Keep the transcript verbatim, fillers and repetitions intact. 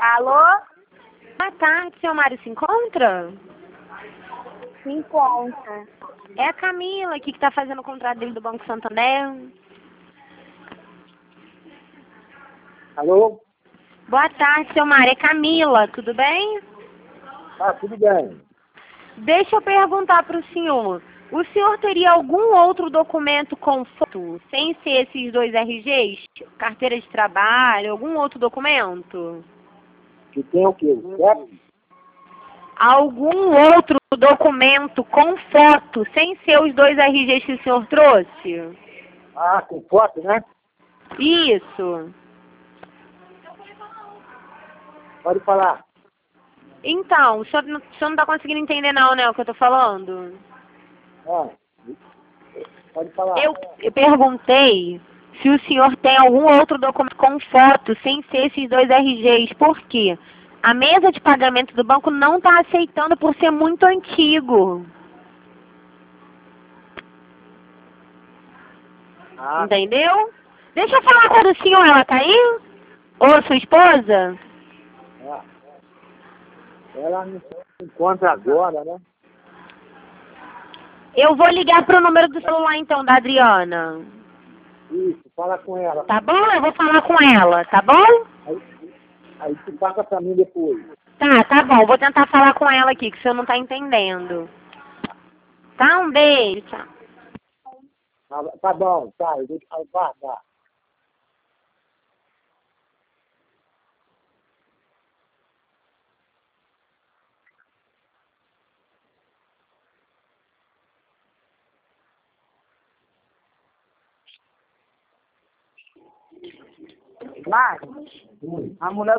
Alô? Boa tarde, seu Mário se encontra? Se encontra. É a Camila aqui que está fazendo o contrato dele do Banco Santander. Alô? Boa tarde, seu Mário. É Camila, tudo bem? Ah, tudo bem. Deixa eu perguntar para o senhor. O senhor teria algum outro documento com foto, sem ser esses dois R Gs? Carteira de trabalho, algum outro documento? Que tem o quê? O C E P? Algum outro documento com foto, sem ser os dois R Gs que o senhor trouxe? Ah, com foto, né? Isso. Pode falar. Então, o senhor, não- o senhor não está conseguindo entender não, né, o que eu estou falando? Ah, pode falar. Eu, eu perguntei se o senhor tem algum outro documento com foto, sem ser esses dois R Gs. Por quê? A mesa de pagamento do banco não está aceitando por ser muito antigo. Ah, Entendeu? Deixa eu falar com a do senhor, ela tá aí? Ou sua esposa? ah. Ela não se encontra agora, né? Eu vou ligar pro número do celular então, da Adriana. Isso, fala com ela. Tá bom? Eu vou falar com ela, tá bom? Aí, aí tu passa pra mim depois. Tá, tá bom. Vou tentar falar com ela aqui, que o senhor não tá entendendo. Tá? Um beijo, tchau. Ah, tá bom, tá, eu vou te aguardar. Marcos, a mulher